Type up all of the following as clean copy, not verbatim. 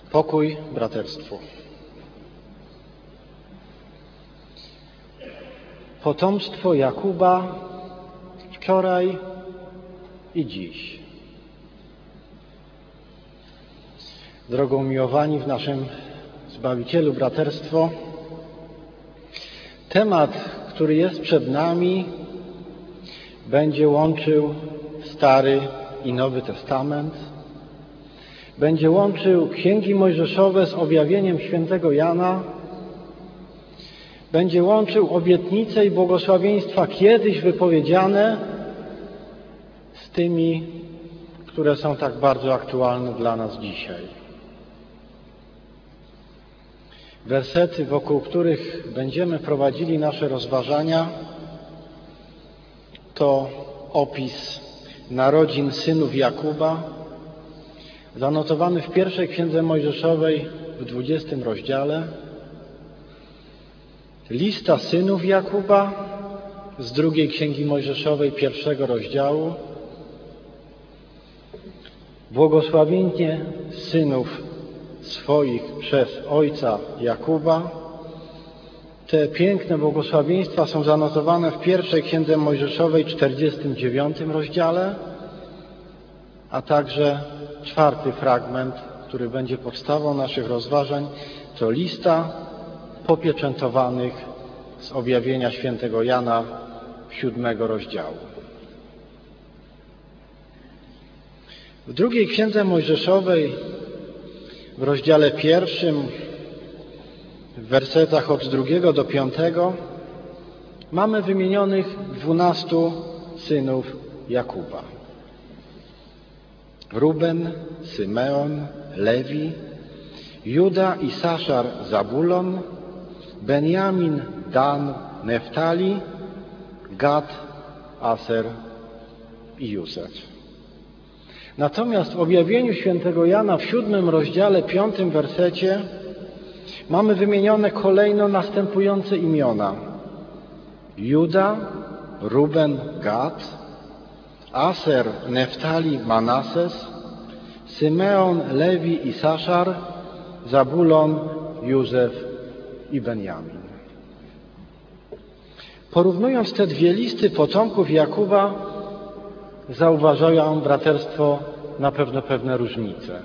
Pokój braterstwu. Potomstwo Jakuba wczoraj i dziś. Drogo umiłowani w naszym Zbawicielu braterstwo, temat, który jest przed nami, będzie łączył Stary i Nowy Testament, będzie łączył Księgi Mojżeszowe z objawieniem świętego Jana, będzie łączył obietnice i błogosławieństwa kiedyś wypowiedziane z tymi, które są tak bardzo aktualne dla nas dzisiaj. Wersety, wokół których będziemy prowadzili nasze rozważania, to opis narodzin synów Jakuba, zanotowany w pierwszej Księdze Mojżeszowej w 20 rozdziale, lista synów Jakuba z drugiej Księgi Mojżeszowej 1 rozdziału, błogosławienie synów swoich przez ojca Jakuba. Te piękne błogosławieństwa są zanotowane w pierwszej Księdze Mojżeszowej 49 rozdziale, a także 4 fragment, który będzie podstawą naszych rozważań, to lista popieczętowanych z objawienia świętego Jana 7 rozdziału. W drugiej Księdze Mojżeszowej w rozdziale 1, w wersetach od 2 do 5 mamy wymienionych 12 synów Jakuba. Ruben, Symeon, Lewi, Juda, Isaszar, Zabulon, Benjamin, Dan, Neftali, Gad, Aser i Józef. Natomiast w objawieniu świętego Jana w 7 rozdziale, 5 wersecie mamy wymienione kolejno następujące imiona: Juda, Ruben, Gad, Aser, Neftali, Manases, Symeon, Lewi, Isaszar, Zabulon, Józef i Benjamin. Porównując te dwie listy potomków Jakuba, zauważają braterstwo na pewno pewne różnice.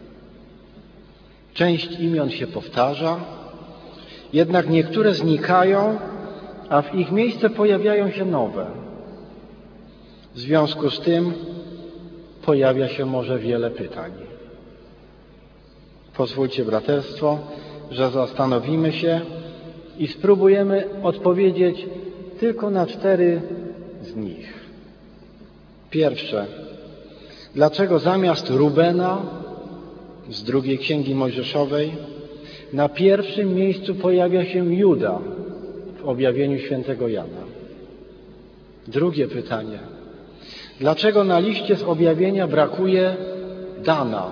Część imion się powtarza, jednak niektóre znikają, a w ich miejsce pojawiają się nowe. W związku z tym pojawia się może wiele pytań. Pozwólcie, braterstwo, że zastanowimy się i spróbujemy odpowiedzieć tylko na 4 z nich. Pierwsze. Dlaczego zamiast Rubena z drugiej Księgi Mojżeszowej na pierwszym miejscu pojawia się Juda w objawieniu świętego Jana? Drugie pytanie. Dlaczego na liście z objawienia brakuje Dana?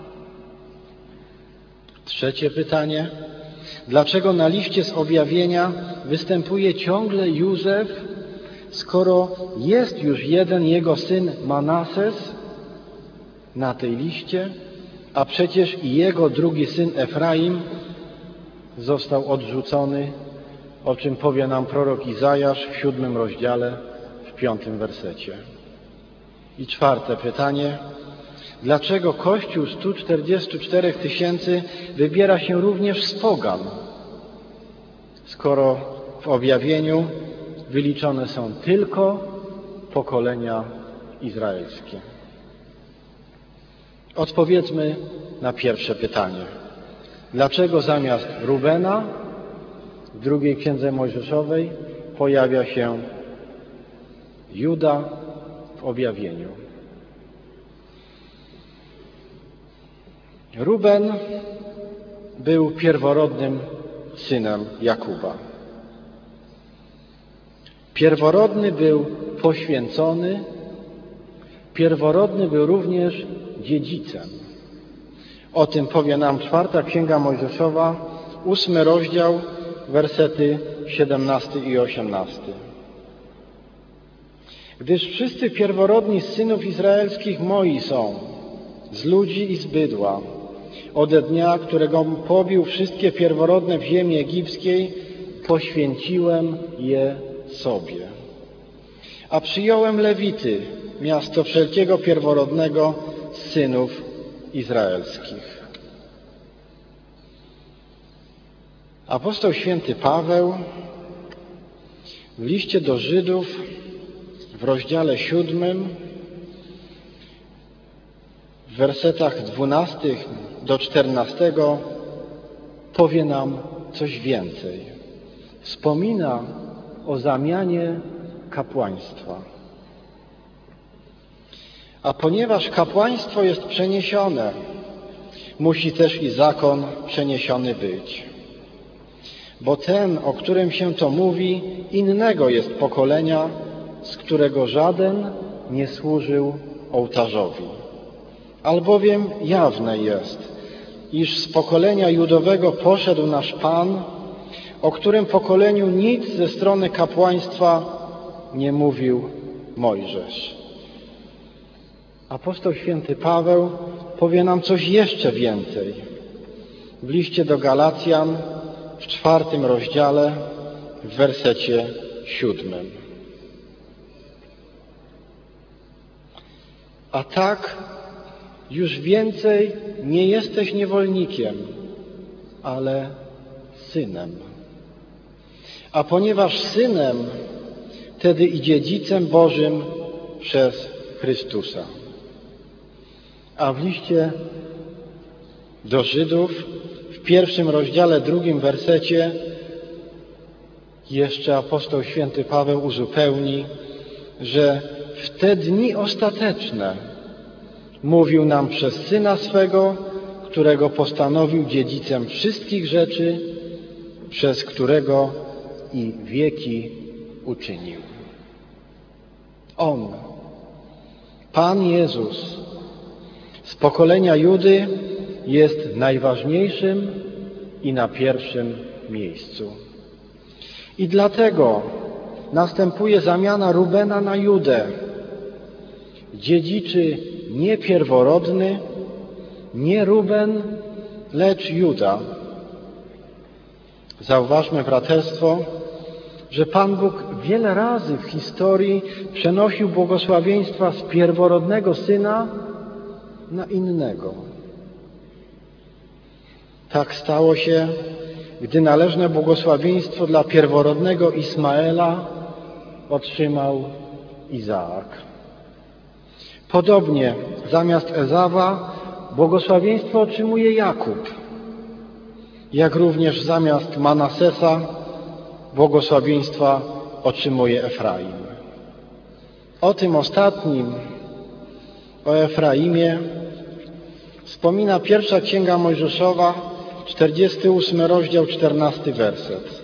Trzecie pytanie. Dlaczego na liście z objawienia występuje ciągle Józef, skoro jest już jeden jego syn Manases na tej liście, a przecież i jego drugi syn Efraim został odrzucony, o czym powie nam prorok Izajasz w 7 rozdziale, w 5 wersecie. I czwarte pytanie. Dlaczego Kościół 144 000 wybiera się również z pogan, skoro w objawieniu wyliczone są tylko pokolenia izraelskie? Odpowiedzmy na pierwsze pytanie. Dlaczego zamiast Rubena w drugiej Księdze Mojżeszowej pojawia się Juda w objawieniu? Ruben był pierworodnym synem Jakuba. Pierworodny był poświęcony, pierworodny był również dziedzicem. O tym powie nam 4 Księga Mojżeszowa, 8 rozdział, wersety 17 i 18. Gdyż wszyscy pierworodni z synów izraelskich moi są, z ludzi i z bydła, ode dnia, którego pobił wszystkie pierworodne w ziemi egipskiej, poświęciłem je sobie. A przyjąłem Lewity, miasto wszelkiego pierworodnego z synów izraelskich. Apostoł święty Paweł w liście do Żydów w rozdziale 7 w wersetach 12 do 14 powie nam coś więcej. Wspomina o zamianie kapłaństwa. A ponieważ kapłaństwo jest przeniesione, musi też i zakon przeniesiony być. Bo ten, o którym się to mówi, innego jest pokolenia, z którego żaden nie służył ołtarzowi. Albowiem jawne jest, iż z pokolenia judowego poszedł nasz Pan, o którym pokoleniu nic ze strony kapłaństwa nie mówił Mojżesz. Apostoł święty Paweł powie nam coś jeszcze więcej. W liście do Galacjan w 4 rozdziale w wersecie 7. A tak już więcej nie jesteś niewolnikiem, ale synem. A ponieważ synem, wtedy i dziedzicem Bożym przez Chrystusa. A w liście do Żydów w 1 rozdziale 2 wersecie jeszcze apostoł święty Paweł uzupełni, że w te dni ostateczne mówił nam przez Syna swego, którego postanowił dziedzicem wszystkich rzeczy, przez którego i wieki uczynił. On, Pan Jezus, z pokolenia Judy jest najważniejszym i na pierwszym miejscu. I dlatego następuje zamiana Rubena na Judę. Dziedziczy nie pierworodny, nie Ruben, lecz Juda. Zauważmy, braterstwo, że Pan Bóg wiele razy w historii przenosił błogosławieństwa z pierworodnego syna na innego. Tak stało się, gdy należne błogosławieństwo dla pierworodnego Ismaela otrzymał Izaak. Podobnie zamiast Ezawa błogosławieństwo otrzymuje Jakub, jak również zamiast Manasesa błogosławieństwa otrzymuje Efraim. O tym ostatnim, o Efraimie, wspomina pierwsza Księga Mojżeszowa, 48 rozdział, 14 werset.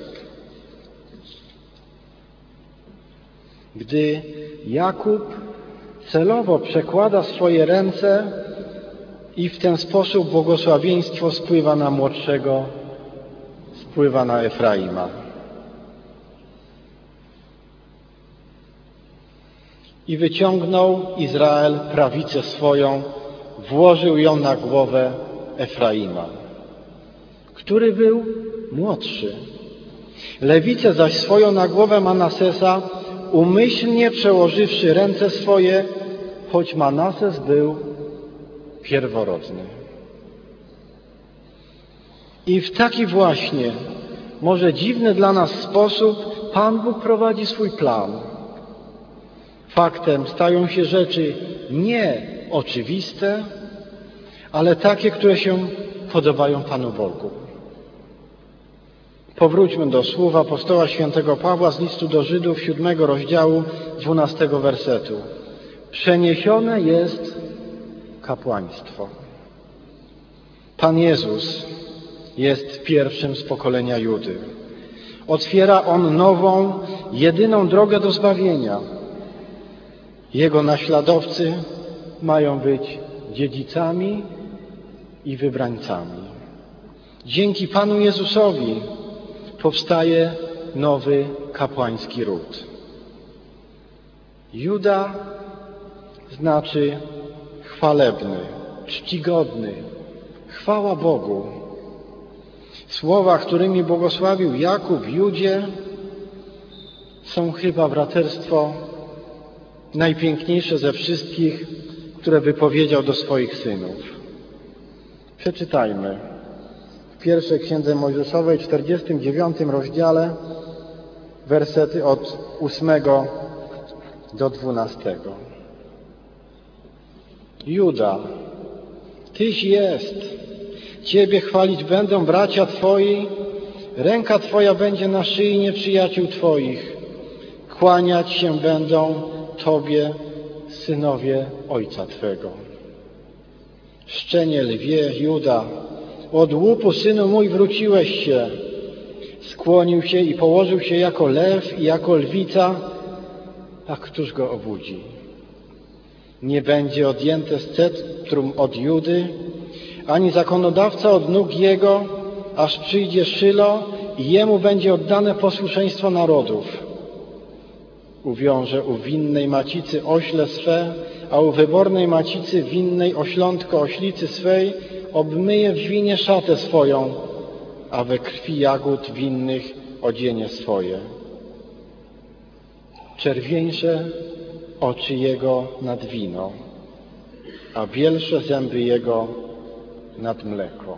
Gdy Jakub celowo przekłada swoje ręce i w ten sposób błogosławieństwo spływa na młodszego, spływa na Efraima. I wyciągnął Izrael prawicę swoją, włożył ją na głowę Efraima, który był młodszy. Lewicę zaś swoją na głowę Manasesa, umyślnie przełożywszy ręce swoje, choć Manases był pierworodny. I w taki właśnie, może dziwny dla nas sposób, Pan Bóg prowadzi swój plan. Faktem stają się rzeczy nie oczywiste, ale takie, które się podobają Panu Bogu. Powróćmy do słów apostoła świętego Pawła z listu do Żydów 7 rozdziału 12 wersetu. Przeniesione jest kapłaństwo. Pan Jezus jest pierwszym z pokolenia Judy. Otwiera On nową, jedyną drogę do zbawienia. Jego naśladowcy mają być dziedzicami i wybrańcami. Dzięki Panu Jezusowi powstaje nowy kapłański ród. Juda znaczy chwalebny, czcigodny, Chwała Bogu. Słowa, którymi błogosławił Jakub Judzie, są chyba, braterstwo, najpiękniejsze ze wszystkich, które wypowiedział do swoich synów. Przeczytajmy w pierwszej Księdze Mojżeszowej, 49 rozdziale, wersety od 8 do 12. Juda, Tyś jest, Ciebie chwalić będą bracia Twoi, ręka Twoja będzie na szyi nieprzyjaciół Twoich, kłaniać się będą Tobie synowie Ojca Twego. Szczenie lwie, Juda, od łupu, synu mój, wróciłeś się. Skłonił się i położył się jako lew i jako lwica, a któż go obudzi? Nie będzie odjęte sceptrum od Judy, ani zakonodawca od nóg jego, aż przyjdzie Szylo i jemu będzie oddane posłuszeństwo narodów. Uwiąże u winnej macicy ośle swe, a u wybornej macicy winnej oślątko oślicy swej, obmyje w winie szatę swoją, a we krwi jagód winnych odzienie swoje. Czerwieńsze oczy jego nad wino, a bielsze zęby jego nad mleko.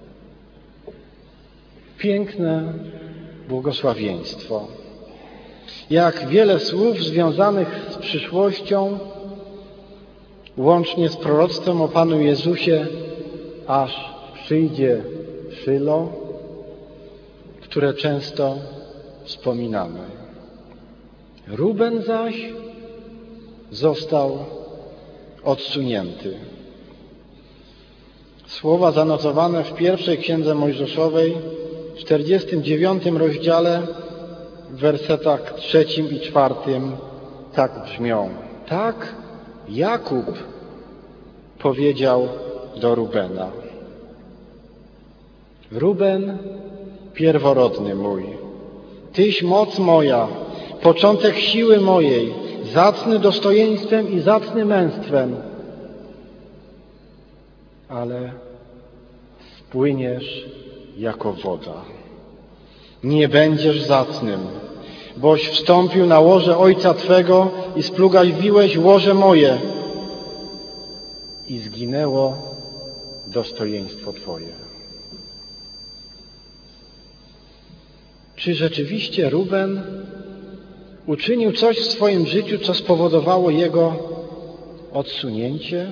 Piękne błogosławieństwo. Jak wiele słów związanych z przyszłością, łącznie z proroctwem o Panu Jezusie, aż przyjdzie Szylo, które często wspominamy. Ruben zaś został odsunięty. Słowa zanotowane w pierwszej Księdze Mojżeszowej, w 49 rozdziale, w wersetach 3 i 4 tak brzmią. Tak Jakub powiedział do Rubena. Ruben, pierworodny mój, Tyś moc moja, początek siły mojej, zacny dostojeństwem i zacny męstwem, ale spłyniesz jako woda. Nie będziesz zacnym, boś wstąpił na łoże ojca Twego i splugawiłeś łoże moje i zginęło dostojeństwo Twoje. Czy rzeczywiście Ruben uczynił coś w swoim życiu, co spowodowało jego odsunięcie?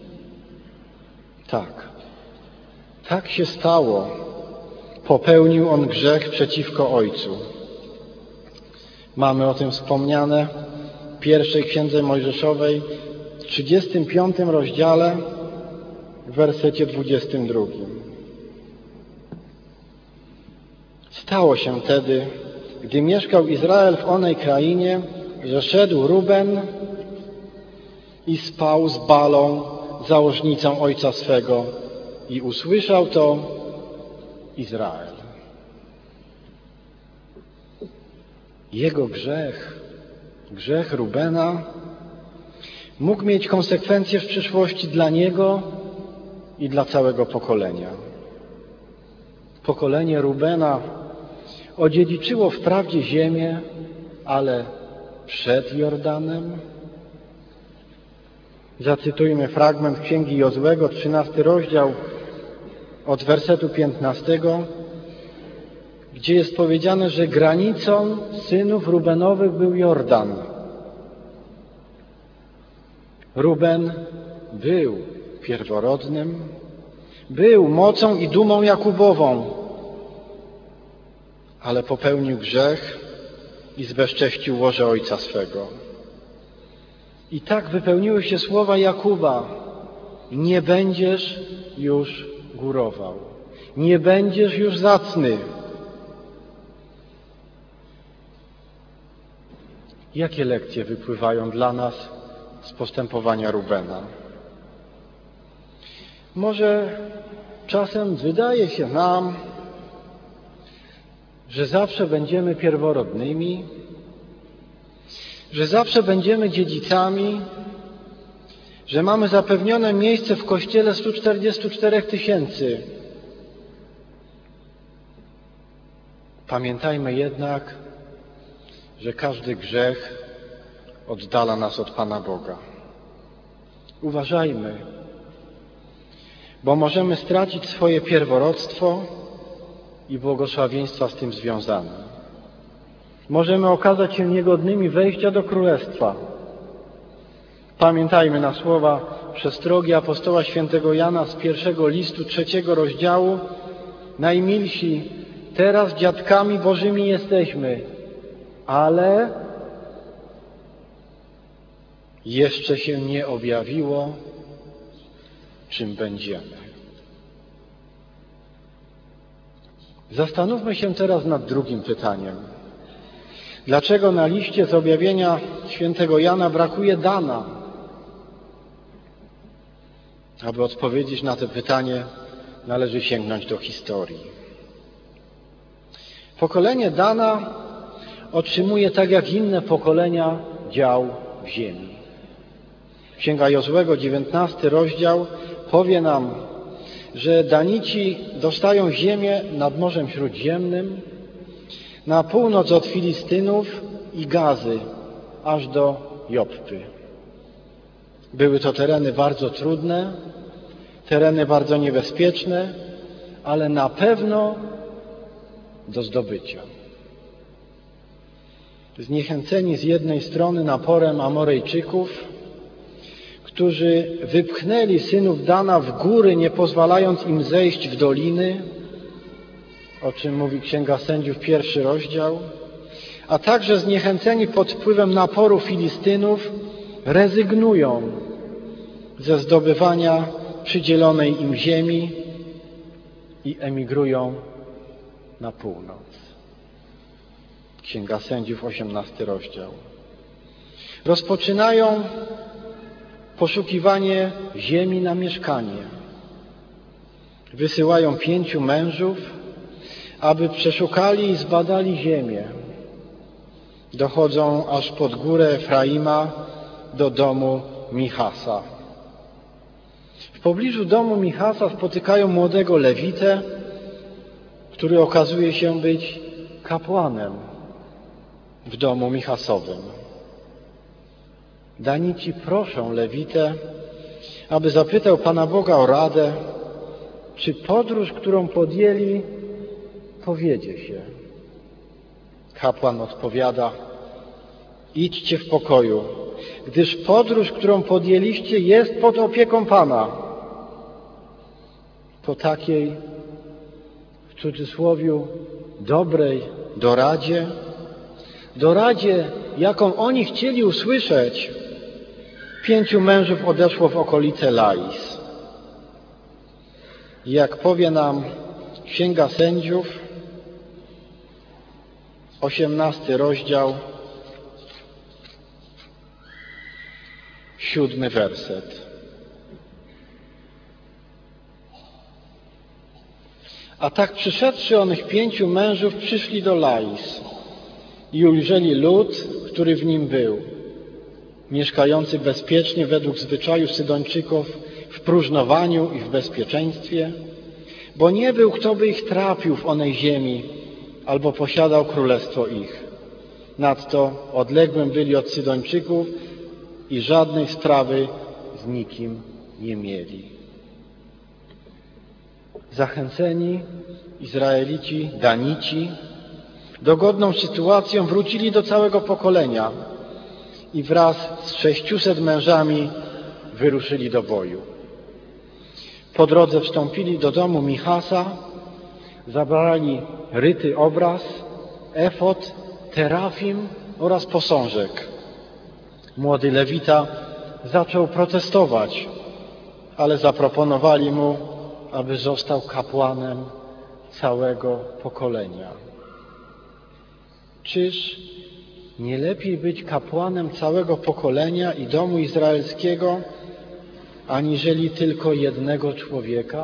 Tak. Tak się stało. Popełnił on grzech przeciwko Ojcu. Mamy o tym wspomniane w pierwszej Księdze Mojżeszowej, w 35 rozdziale, w wersecie 22. Stało się tedy, gdy mieszkał Izrael w onej krainie, że szedł Ruben i spał z Balą, założnicą ojca swego, i usłyszał to Izrael. Jego grzech Rubena, mógł mieć konsekwencje w przyszłości dla niego i dla całego pokolenia. Pokolenie Rubena odziedziczyło wprawdzie ziemię, ale przed Jordanem. Zacytujmy fragment Księgi Jozłego, 13 rozdział, od wersetu 15, gdzie jest powiedziane, że granicą synów Rubenowych był Jordan. Ruben był pierworodnym, był mocą i dumą Jakubową, ale popełnił grzech i zbezcześcił łoże ojca swego. I tak wypełniły się słowa Jakuba: nie będziesz już górował, nie będziesz już zacny. Jakie lekcje wypływają dla nas z postępowania Rubena? Może czasem wydaje się nam, że zawsze będziemy pierworodnymi, że zawsze będziemy dziedzicami, że mamy zapewnione miejsce w kościele 144 000. Pamiętajmy jednak, że każdy grzech oddala nas od Pana Boga. Uważajmy, bo możemy stracić swoje pierworództwo i błogosławieństwa z tym związane. Możemy okazać się niegodnymi wejścia do Królestwa. Pamiętajmy na słowa przestrogi apostoła świętego Jana z 1 listu 3 rozdziału. Najmilsi, teraz dziadkami Bożymi jesteśmy, ale jeszcze się nie objawiło, czym będziemy. Zastanówmy się teraz nad drugim pytaniem. Dlaczego na liście z objawienia świętego Jana brakuje Dana? Aby odpowiedzieć na to pytanie, należy sięgnąć do historii. Pokolenie Dana otrzymuje, tak jak inne pokolenia, dział w ziemi. Księga Jozłego, 19 rozdział, powie nam, że Danici dostają ziemię nad Morzem Śródziemnym, na północ od Filistynów i Gazy, aż do Joppy. Były to tereny bardzo trudne, tereny bardzo niebezpieczne, ale na pewno do zdobycia. Zniechęceni z jednej strony naporem Amorejczyków, którzy wypchnęli synów Dana w góry, nie pozwalając im zejść w doliny, o czym mówi Księga Sędziów, 1 rozdział, a także zniechęceni pod wpływem naporu Filistynów, rezygnują ze zdobywania przydzielonej im ziemi i emigrują na północ. Księga Sędziów, 18 rozdział. Rozpoczynają poszukiwanie ziemi na mieszkanie. Wysyłają 5 mężów, aby przeszukali i zbadali ziemię. Dochodzą aż pod górę Efraima do domu Michasa. W pobliżu domu Michasa spotykają młodego Lewitę, który okazuje się być kapłanem w domu Michasowym. Danici proszą Lewitę, aby zapytał Pana Boga o radę, czy podróż, którą podjęli, powiedzie się. Kapłan odpowiada: idźcie w pokoju, gdyż podróż, którą podjęliście, jest pod opieką Pana. Po takiej, w cudzysłowiu, dobrej doradzie, jaką oni chcieli usłyszeć, 5 mężów odeszło w okolice Lais. I jak powie nam Księga Sędziów, 18 rozdział, 7 werset. A tak przyszedłszy onych 5 mężów, przyszli do Lais i ujrzeli lud, który w nim był, mieszkający bezpiecznie według zwyczaju Sydończyków w próżnowaniu i w bezpieczeństwie, bo nie był, kto by ich trapił w onej ziemi, albo posiadał królestwo ich. Nadto odległym byli od Sydończyków i żadnej sprawy z nikim nie mieli. Zachęceni Izraelici, Danici, dogodną sytuacją wrócili do całego pokolenia i wraz z 600 mężami wyruszyli do boju. Po drodze wstąpili do domu Michasa, zabrali ryty obraz, efod, terafim oraz posążek. Młody Lewita zaczął protestować, ale zaproponowali mu, aby został kapłanem całego pokolenia. Czyż nie lepiej być kapłanem całego pokolenia i domu izraelskiego, aniżeli tylko jednego człowieka?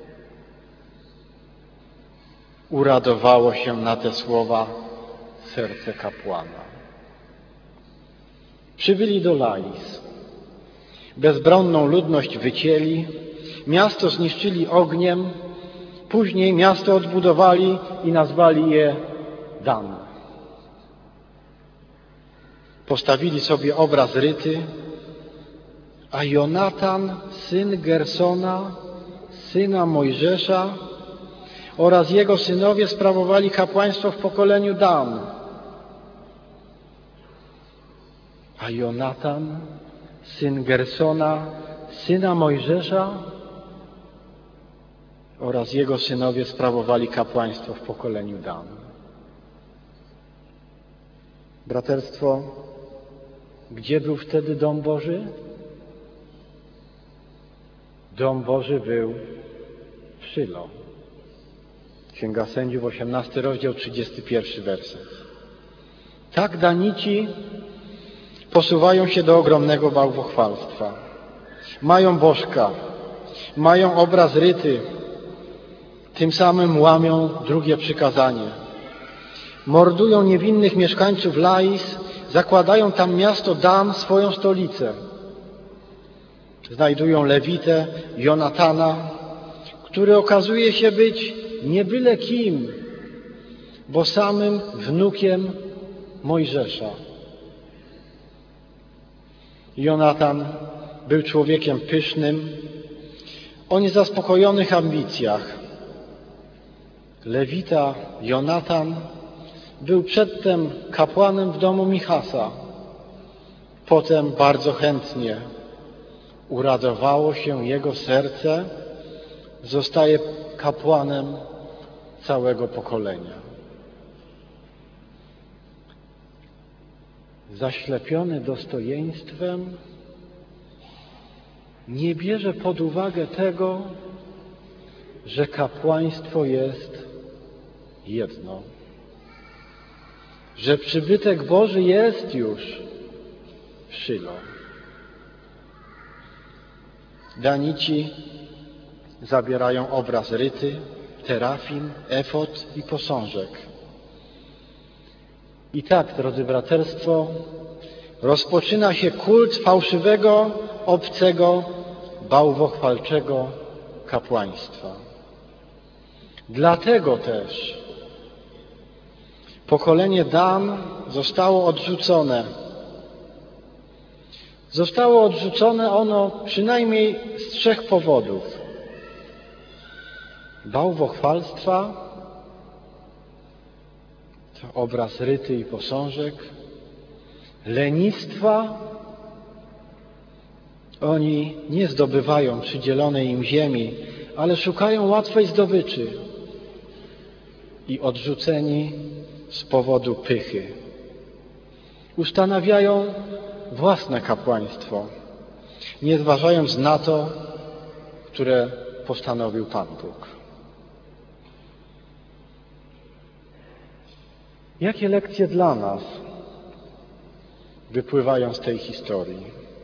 Uradowało się na te słowa serce kapłana. Przybyli do Lais. Bezbronną ludność wycięli, miasto zniszczyli ogniem, później miasto odbudowali i nazwali je Dan. Postawili sobie obraz ryty, a Jonatan, syn Gersona, syna Mojżesza oraz jego synowie sprawowali kapłaństwo w pokoleniu Dan. A Jonatan, syn Gersona, syna Mojżesza oraz jego synowie sprawowali kapłaństwo w pokoleniu Dan. Braterstwo, gdzie był wtedy dom Boży? Dom Boży był w Szylo. Księga Sędziów, 18 rozdział, 31 werset. Tak Danici posuwają się do ogromnego bałwochwalstwa. Mają bożka, mają obraz ryty, tym samym łamią drugie przykazanie. Mordują niewinnych mieszkańców Lais, zakładają tam miasto Dan, swoją stolicę. Znajdują Lewitę, Jonatana, który okazuje się być nie byle kim, bo samym wnukiem Mojżesza. Jonatan był człowiekiem pysznym, o niezaspokojonych ambicjach. Lewita Jonatan był przedtem kapłanem w domu Michasa. Potem bardzo chętnie uradowało się jego serce, zostaje kapłanem całego pokolenia. Zaślepiony dostojeństwem nie bierze pod uwagę tego, że kapłaństwo jest jedno, że przybytek Boży jest już w Szylo. Danici zabierają obraz ryty, terafim, efod i posążek. I tak, drodzy braterstwo, rozpoczyna się kult fałszywego, obcego, bałwochwalczego kapłaństwa. Dlatego też pokolenie Dan zostało odrzucone. Zostało odrzucone ono przynajmniej z 3 powodów. Bałwochwalstwa, to obraz ryty i posążek, lenistwa. Oni nie zdobywają przydzielonej im ziemi, ale szukają łatwej zdobyczy. I odrzuceni z powodu pychy. Ustanawiają własne kapłaństwo, nie zważając na to, które postanowił Pan Bóg. Jakie lekcje dla nas wypływają z tej historii?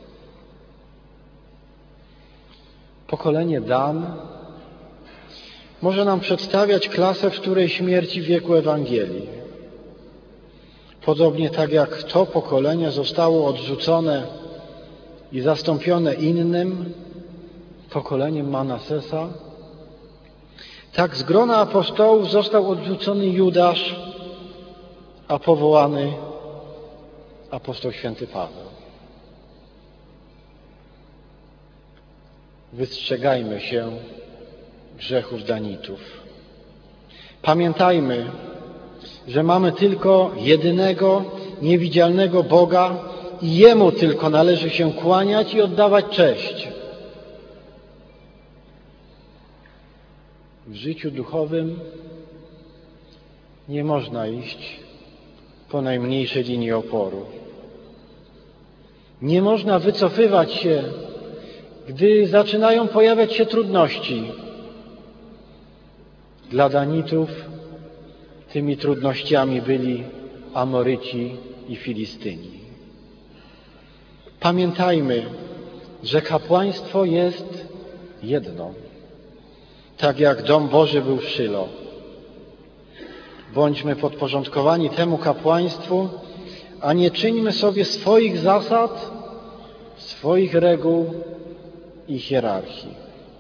Pokolenie Dan może nam przedstawiać klasę, w której śmierci wieku Ewangelii. Podobnie tak jak to pokolenie zostało odrzucone i zastąpione innym, pokoleniem Manasesa, tak z grona apostołów został odrzucony Judasz, a powołany apostoł święty Paweł. Wystrzegajmy się grzechów Danitów. Pamiętajmy, że mamy tylko jedynego, niewidzialnego Boga i Jemu tylko należy się kłaniać i oddawać cześć. W życiu duchowym nie można iść po najmniejszej linii oporu. Nie można wycofywać się, gdy zaczynają pojawiać się trudności. Dla Danitów tymi trudnościami byli Amoryci i Filistyni. Pamiętajmy, że kapłaństwo jest jedno, tak jak dom Boży był w Szylo. Bądźmy podporządkowani temu kapłaństwu, a nie czyńmy sobie swoich zasad swoich reguł i hierarchii.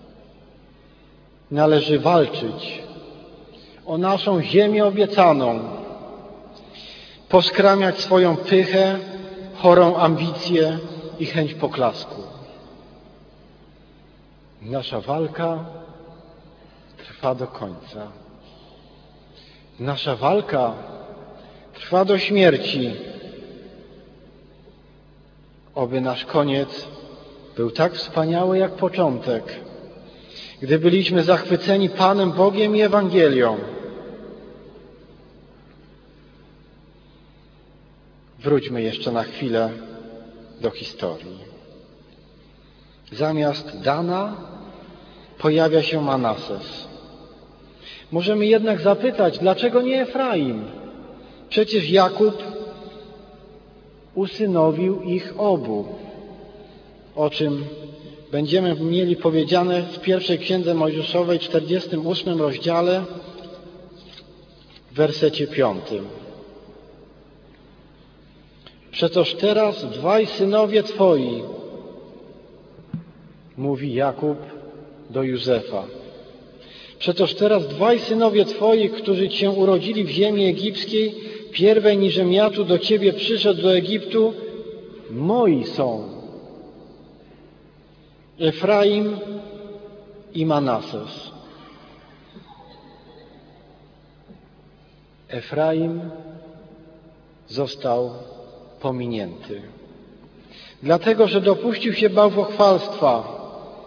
Należy walczyć o naszą ziemię obiecaną, poskramiać swoją pychę, chorą ambicję i chęć poklasku. Nasza walka trwa do końca. Nasza walka trwa do śmierci. Oby nasz koniec był tak wspaniały jak początek, gdy byliśmy zachwyceni Panem Bogiem i Ewangelią. Wróćmy jeszcze na chwilę do historii. Zamiast Dana pojawia się Manases. Możemy jednak zapytać, dlaczego nie Efraim? Przecież Jakub usynowił ich obu, o czym będziemy mieli powiedziane w pierwszej Księdze Mojżeszowej, 48 rozdziale, w wersecie 5. Przetoż teraz dwaj synowie twoi, mówi Jakub do Józefa. Przetoż teraz dwaj synowie twoi, którzy cię urodzili w ziemi egipskiej, pierwej niżem ja tu do ciebie przyszedł do Egiptu, moi są. Efraim i Manases. Efraim został pominięty, dlatego że dopuścił się bałwochwalstwa.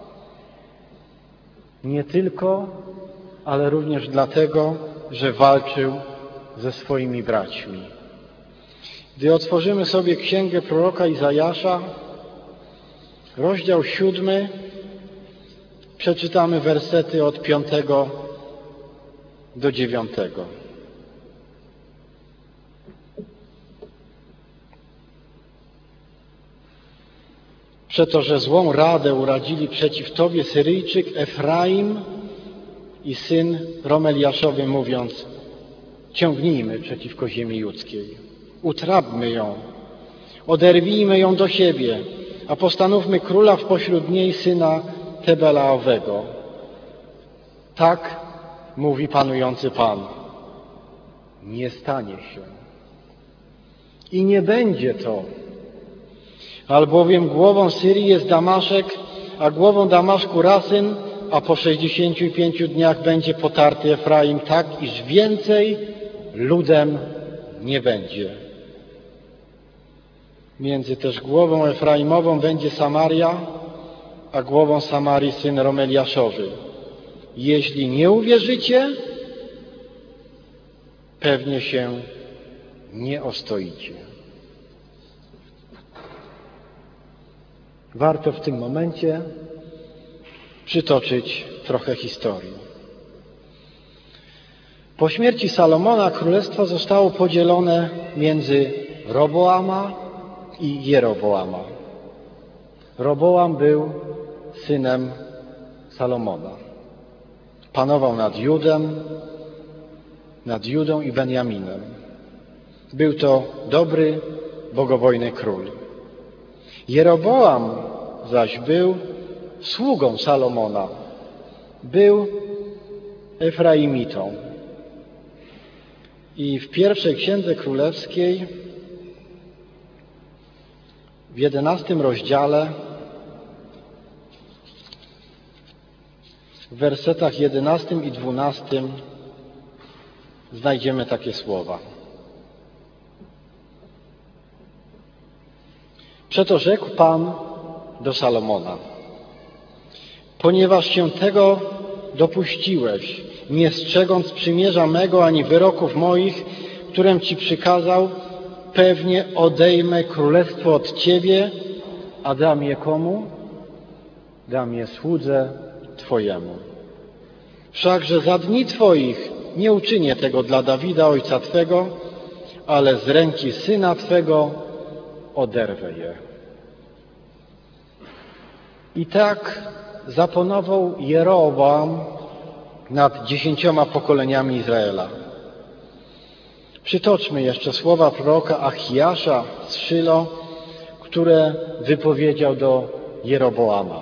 Nie tylko, ale również dlatego, że walczył ze swoimi braćmi. Gdy otworzymy sobie księgę proroka Izajasza, rozdział 7, przeczytamy wersety od 5 do 9. Przeto, że złą radę uradzili przeciw Tobie Syryjczyk Efraim i syn Romeliaszowy, mówiąc: ciągnijmy przeciwko ziemi judzkiej, utrapmy ją, oderwijmy ją do siebie, a postanówmy króla w pośród niej, syna Tebelaowego. Tak mówi panujący Pan. Nie stanie się. I nie będzie to. Albowiem głową Syrii jest Damaszek, a głową Damaszku Rasyn, a po 65 dniach będzie potarty Efraim, tak iż więcej ludem nie będzie. Między też głową Efraimową będzie Samaria, a głową Samarii syn Romeliaszowy. Jeśli nie uwierzycie, pewnie się nie ostoicie. Warto w tym momencie przytoczyć trochę historii. Po śmierci Salomona królestwo zostało podzielone między Roboama i Jeroboama. Roboam był synem Salomona. Panował nad Judą i Benjaminem. Był to dobry, bogobojny król. Jeroboam zaś był sługą Salomona. Był Efraimitą. I w pierwszej Księdze Królewskiej, w 11 rozdziale, w wersetach 11 i 12 znajdziemy takie słowa. Przeto rzekł Pan do Salomona: ponieważ się tego dopuściłeś, nie strzegąc przymierza mego ani wyroków moich, którym Ci przykazał, pewnie odejmę królestwo od Ciebie, a dam je komu? Dam je słudze Twojemu. Wszakże za dni Twoich nie uczynię tego dla Dawida, ojca Twego, ale z ręki syna Twego oderwę je. I tak zapanował Jeroboam nad 10 pokoleniami Izraela. Przytoczmy jeszcze słowa proroka Achiasza z Szylo, które wypowiedział do Jeroboama.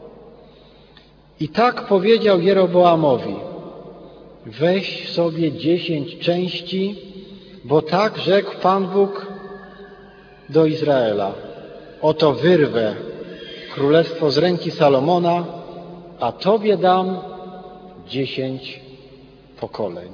I tak powiedział Jeroboamowi: weź sobie 10 części, bo tak rzekł Pan Bóg do Izraela: oto wyrwę królestwo z ręki Salomona, a Tobie dam 10 pokoleń.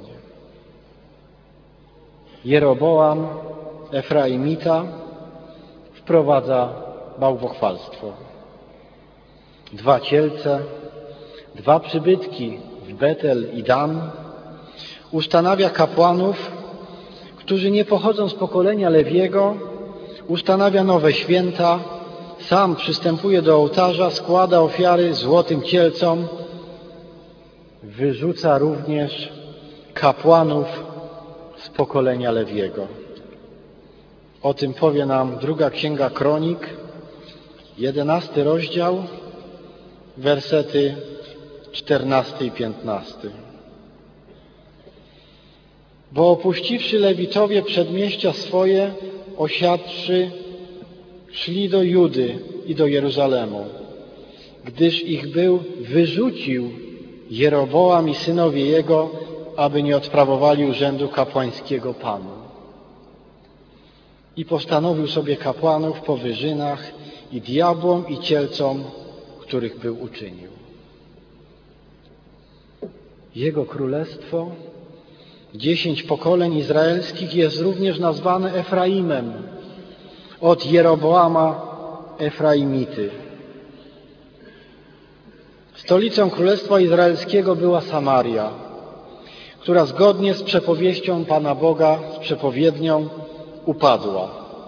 Jeroboam, Efraimita, wprowadza bałwochwalstwo. 2 cielce, 2 przybytki w Betel i Dan. Ustanawia kapłanów, którzy nie pochodzą z pokolenia Lewiego. Ustanawia nowe święta. Sam przystępuje do ołtarza, składa ofiary złotym cielcom. Wyrzuca również kapłanów z pokolenia Lewiego. O tym powie nam 2 Księga Kronik, 11 rozdział, wersety 14 i 15. Bo opuściwszy Lewitowie przedmieścia swoje, osiadłszy, szli do Judy i do Jeruzalemu, gdyż ich wyrzucił Jeroboam i synowie jego, aby nie odprawowali urzędu kapłańskiego Panu. I postanowił sobie kapłanów po wyżynach i diabłom i cielcom, których był uczynił. Jego królestwo, 10 pokoleń izraelskich, jest również nazwane Efraimem, od Jeroboama Efraimity. Stolicą Królestwa Izraelskiego była Samaria, która zgodnie z przepowieścią Pana Boga, z przepowiednią, upadła.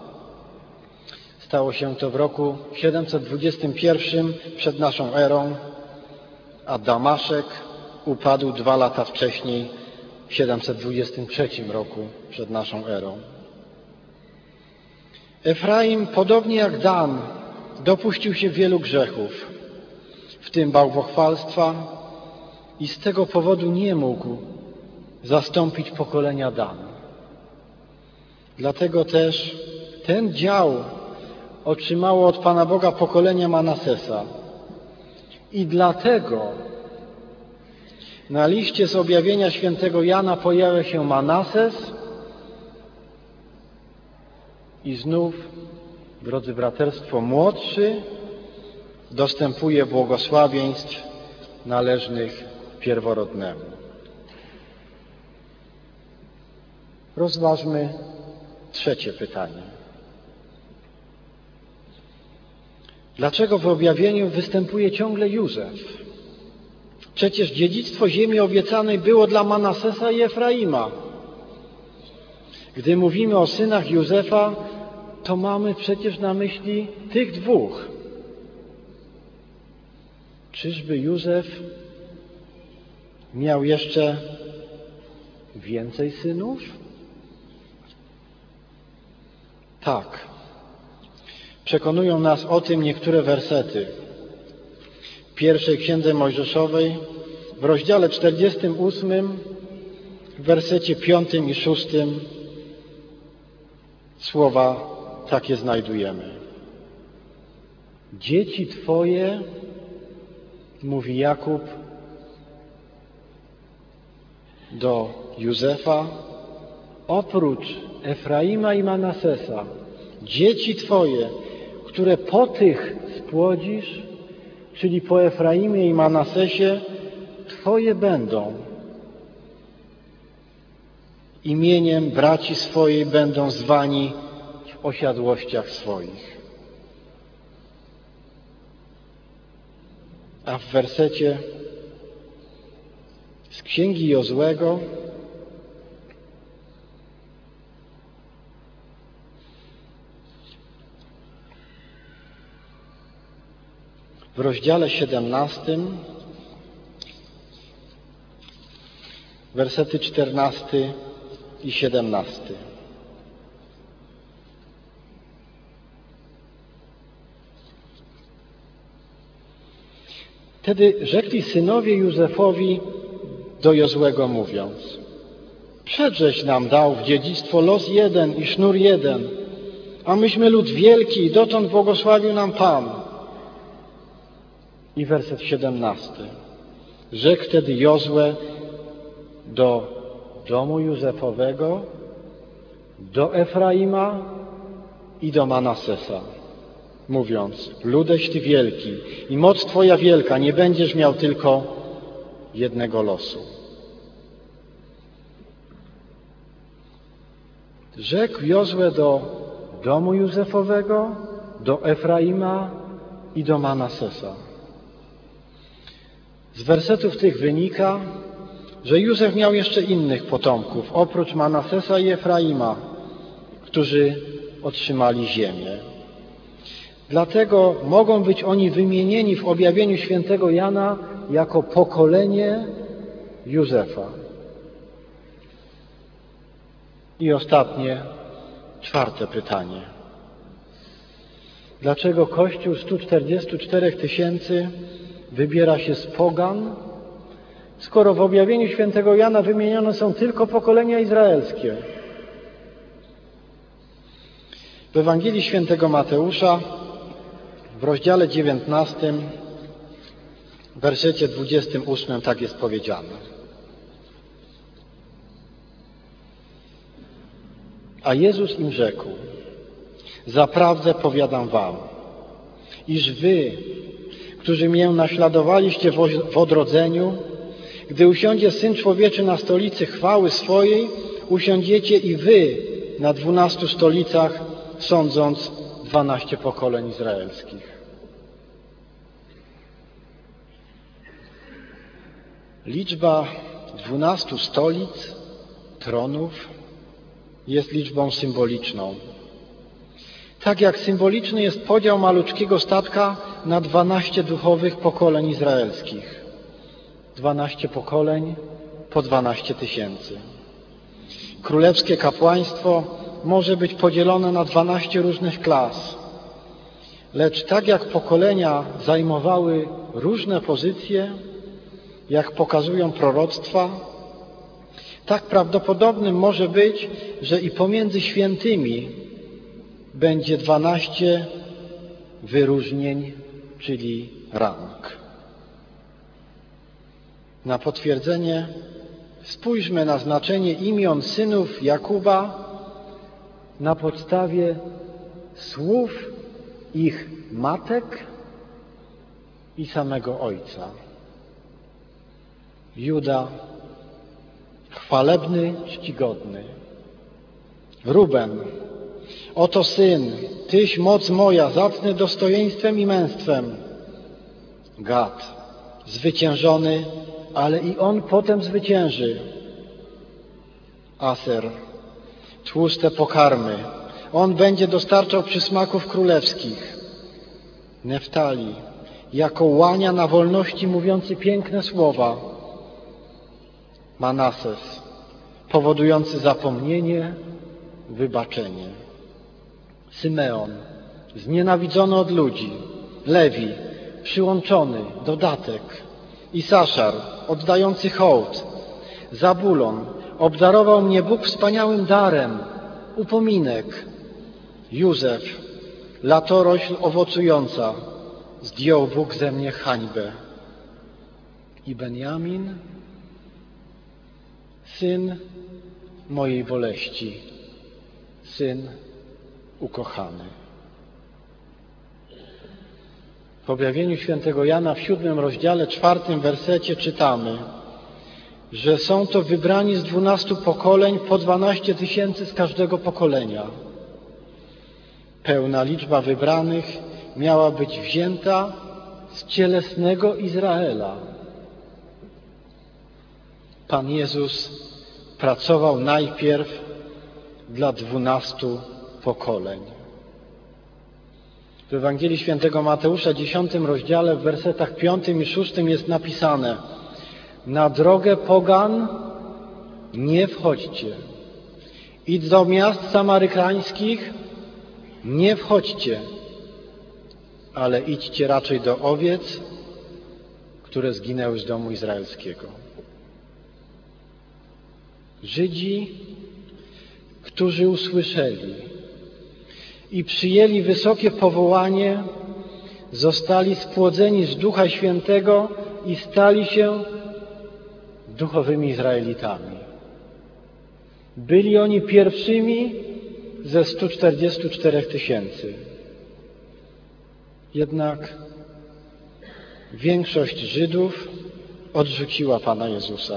Stało się to w roku 721 przed naszą erą, a Damaszek upadł 2 lata wcześniej, w 723 roku przed naszą erą. Efraim, podobnie jak Dan, dopuścił się wielu grzechów, w tym bałwochwalstwa, i z tego powodu nie mógł zastąpić pokolenia Dan. Dlatego też ten dział otrzymało od Pana Boga pokolenie Manasesa. I dlatego na liście z objawienia świętego Jana pojawia się Manases i znów, drodzy braterstwo, młodszy dostępuje błogosławieństw należnych pierworodnemu. Rozważmy 3. pytanie. Dlaczego w objawieniu występuje ciągle Józef? Przecież dziedzictwo ziemi obiecanej było dla Manasesa i Efraima. Gdy mówimy o synach Józefa, to mamy przecież na myśli tych 2. Czyżby Józef miał jeszcze więcej synów? Tak. Przekonują nas o tym niektóre wersety. W 1 Księdze Mojżeszowej, w rozdziale 48, w wersecie 5 i 6 słowa takie znajdujemy. Dzieci Twoje, mówi Jakub do Józefa, oprócz Efraima i Manasesa, dzieci Twoje, które po tych spłodzisz, czyli po Efraimie i Manasesie, Twoje będą. Imieniem braci swojej będą zwani w osiadłościach swoich. A w wersecie z Księgi Jozłego w rozdziale 17, wersety 14 i 17. Wtedy rzekli synowie Józefowi do Jozłego mówiąc: Przedżeś nam dał w dziedzictwo los jeden i sznur jeden, a myśmy lud wielki i dotąd błogosławił nam Pan. I werset 17. Rzekł wtedy Jozue do domu Józefowego, do Efraima i do Manassesa, mówiąc: ludeś Ty wielki i moc Twoja wielka, nie będziesz miał tylko jednego losu. Rzekł Jozue do domu Józefowego, do Efraima i do Manassesa. Z wersetów tych wynika, że Józef miał jeszcze innych potomków, oprócz Manassesa i Efraima, którzy otrzymali ziemię. Dlatego mogą być oni wymienieni w objawieniu świętego Jana jako pokolenie Józefa. I ostatnie, czwarte pytanie. Dlaczego Kościół 144 000 wybiera się z pogan, skoro w objawieniu świętego Jana wymienione są tylko pokolenia izraelskie? W Ewangelii świętego Mateusza w rozdziale 19, w wersecie 28 tak jest powiedziane. A Jezus im rzekł: zaprawdę powiadam wam, iż wy, którzy mię naśladowaliście w odrodzeniu, gdy usiądzie Syn Człowieczy na stolicy chwały swojej, usiądziecie i wy na 12 stolicach, sądząc 12 pokoleń izraelskich. Liczba 12 stolic, tronów, jest liczbą symboliczną. Tak jak symboliczny jest podział maluczkiego statka na 12 duchowych pokoleń izraelskich. 12 pokoleń po 12 000. Królewskie kapłaństwo może być podzielone na 12 różnych klas. Lecz tak jak pokolenia zajmowały różne pozycje, jak pokazują proroctwa, tak prawdopodobnym może być, że i pomiędzy świętymi będzie 12 wyróżnień, czyli rang. Na potwierdzenie spójrzmy na znaczenie imion synów Jakuba na podstawie słów ich matek i samego ojca. Juda, chwalebny, czcigodny. Ruben, oto syn, tyś moc moja, zacny dostojeństwem i męstwem. Gad, zwyciężony, ale i on potem zwycięży. Aser, tłuste pokarmy, on będzie dostarczał przysmaków królewskich. Neftali, jako łania na wolności mówiący piękne słowa. Manasses, powodujący zapomnienie, wybaczenie. Symeon, znienawidzony od ludzi. Lewi, przyłączony, dodatek. Isaszar, oddający hołd. Zabulon, obdarował mnie Bóg wspaniałym darem, upominek. Józef, latorośl owocująca, zdjął Bóg ze mnie hańbę. I Benjamin, syn mojej boleści, syn ukochany. W objawieniu świętego Jana w 7 rozdziale, 4 wersecie czytamy, że są to wybrani z 12 pokoleń po 12 000 z każdego pokolenia. Pełna liczba wybranych miała być wzięta z cielesnego Izraela. Pan Jezus pracował najpierw dla 12 pokoleń. W Ewangelii świętego Mateusza, 10 rozdziale, w wersetach 5 i 6 jest napisane: na drogę pogan nie wchodźcie. I do miast samarytańskich nie wchodźcie, ale idźcie raczej do owiec, które zginęły z domu izraelskiego. Żydzi, którzy usłyszeli, i przyjęli wysokie powołanie, zostali spłodzeni z Ducha Świętego i stali się duchowymi Izraelitami. Byli oni pierwszymi ze 144 000. Jednak większość Żydów odrzuciła Pana Jezusa.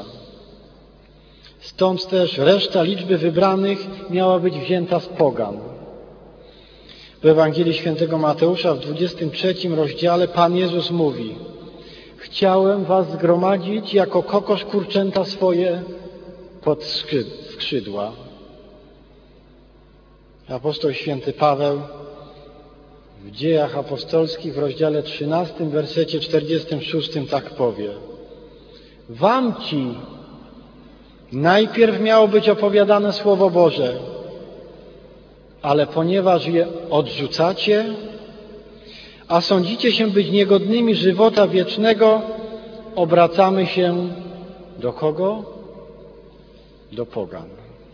Stąd też reszta liczby wybranych miała być wzięta z pogan. W Ewangelii Świętego Mateusza w 23 rozdziale Pan Jezus mówi: chciałem was zgromadzić jako kokosz kurczęta swoje pod skrzydła. Apostoł święty Paweł w Dziejach Apostolskich w rozdziale 13, wersecie 46 tak powie: wam ci najpierw miało być opowiadane Słowo Boże, ale ponieważ je odrzucacie, a sądzicie się być niegodnymi żywota wiecznego, obracamy się do kogo? Do pogan.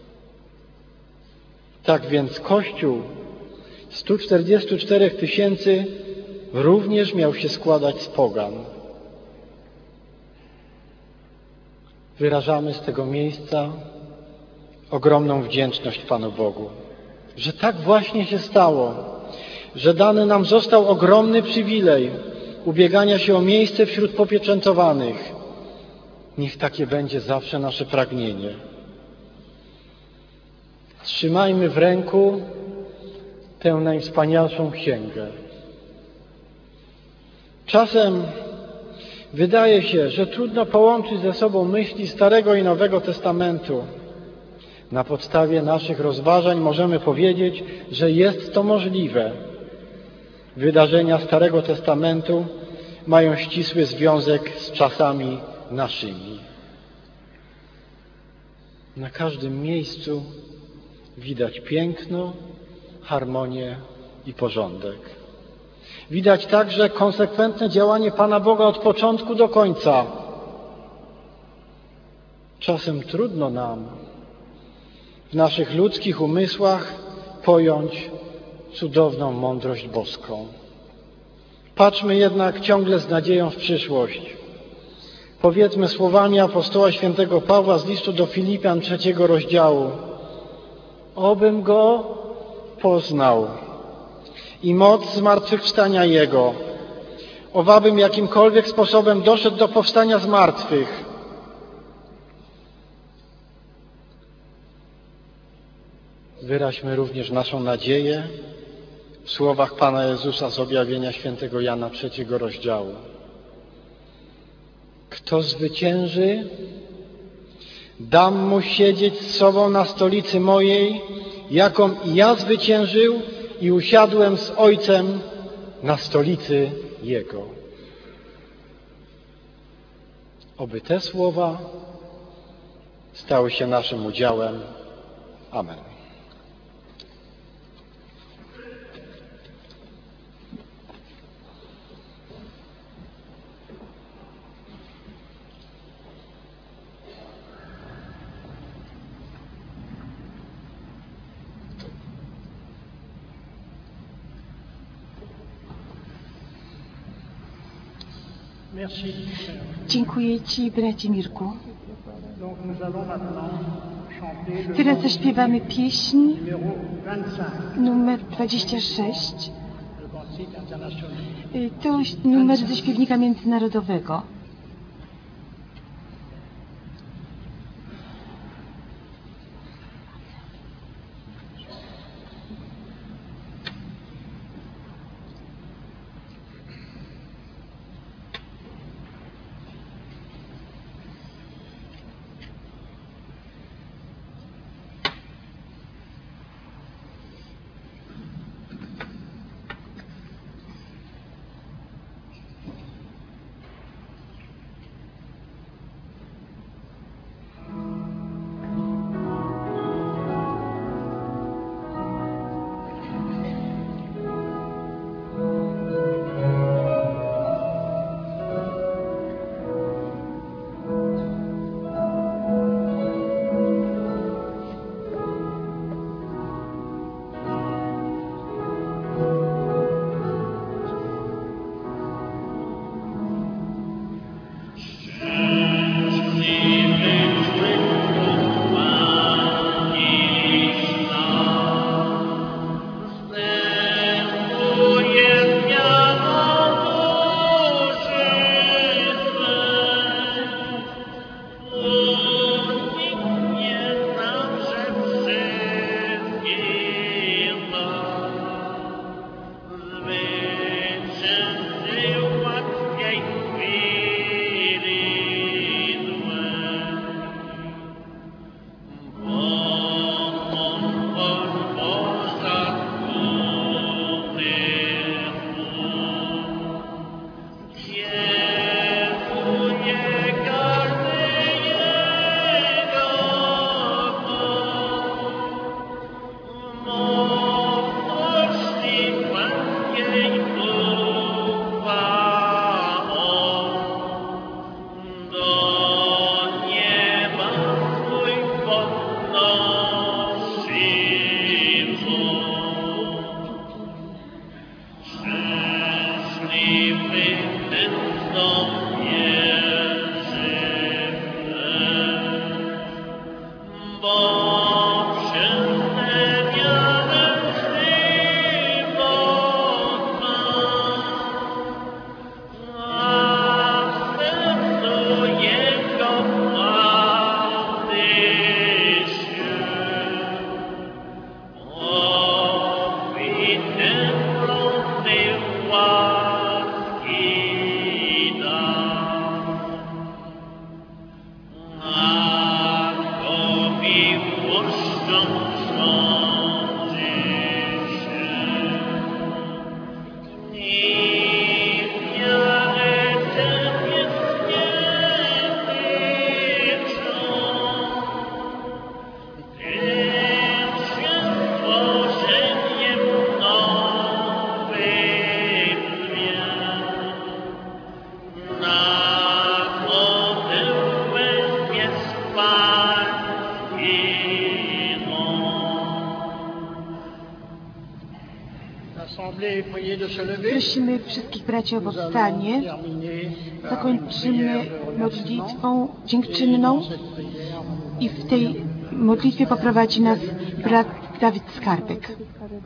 Tak więc Kościół 144 000 również miał się składać z pogan. Wyrażamy z tego miejsca ogromną wdzięczność Panu Bogu, że tak właśnie się stało, że dany nam został ogromny przywilej ubiegania się o miejsce wśród popieczętowanych. Niech takie będzie zawsze nasze pragnienie. Trzymajmy w ręku tę najwspanialszą księgę. Czasem wydaje się, że trudno połączyć ze sobą myśli Starego i Nowego Testamentu. Na podstawie naszych rozważań możemy powiedzieć, że jest to możliwe. Wydarzenia Starego Testamentu mają ścisły związek z czasami naszymi. Na każdym miejscu widać piękno, harmonię i porządek. Widać także konsekwentne działanie Pana Boga od początku do końca. Czasem trudno nam w naszych ludzkich umysłach pojąć cudowną mądrość boską. Patrzmy jednak ciągle z nadzieją w przyszłość. Powiedzmy słowami apostoła świętego Pawła z listu do Filipian 3 rozdziału: obym Go poznał i moc zmartwychwstania Jego, owabym jakimkolwiek sposobem doszedł do powstania z martwych. Wyraźmy również naszą nadzieję w słowach Pana Jezusa z objawienia świętego Jana 3 rozdziału. Kto zwycięży, dam mu siedzieć z sobą na stolicy mojej, jaką i ja zwyciężył i usiadłem z Ojcem na stolicy Jego. Oby te słowa stały się naszym udziałem. Amen. Dziękuję Ci, bracie Mirku. Teraz zaśpiewamy pieśń numer 26. To jest numer ze śpiewnika międzynarodowego. Prosimy wszystkich braci o powstanie. Zakończymy modlitwą dziękczynną i w tej modlitwie poprowadzi nas brat Dawid Skarbek.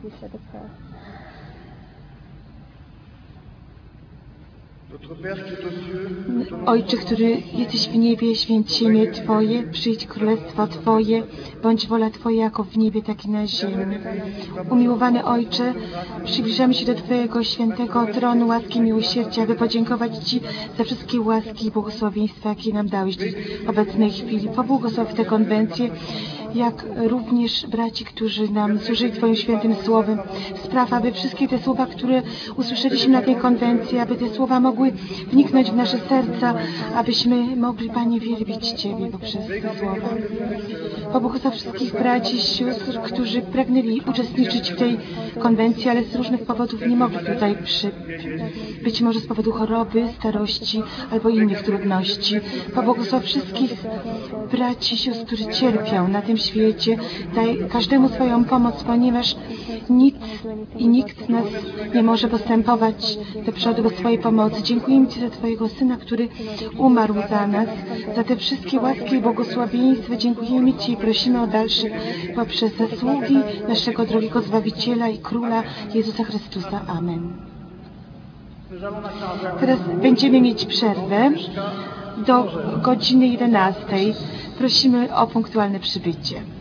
Ojcze, który jesteś w niebie, święć się imię Twoje, przyjdź królestwo Twoje, bądź wola Twoja jako w niebie, tak i na ziemi. Umiłowany Ojcze, przybliżamy się do Twojego świętego tronu łaski i miłosierdzia, aby podziękować Ci za wszystkie łaski i błogosławieństwa, jakie nam dałeś w obecnej chwili. Pobłogosław tę konwencję, jak również braci, którzy nam służyli Twoim świętym słowem. Spraw, aby wszystkie te słowa, które usłyszeliśmy na tej konwencji, aby te słowa mogły wniknąć w nasze serca, abyśmy mogli, Panie, wielbić Ciebie poprzez te słowa. Pobłogosław wszystkich braci i sióstr, którzy pragnęli uczestniczyć w tej konwencji, ale z różnych powodów nie mogli tutaj być może z powodu choroby, starości albo innych trudności. Pobłogosław wszystkich braci i sióstr, którzy cierpią na tym świecie. Daj każdemu swoją pomoc, ponieważ nic i nikt z nas nie może postępować do przodu bez Twojej pomocy. Dziękujemy Ci za Twojego Syna, który umarł za nas, za te wszystkie łaski i błogosławieństwa. Dziękujemy Ci i prosimy o dalsze poprzez zasługi naszego drogiego Zbawiciela i Króla Jezusa Chrystusa. Amen. Teraz będziemy mieć przerwę do godziny 11. Prosimy o punktualne przybycie.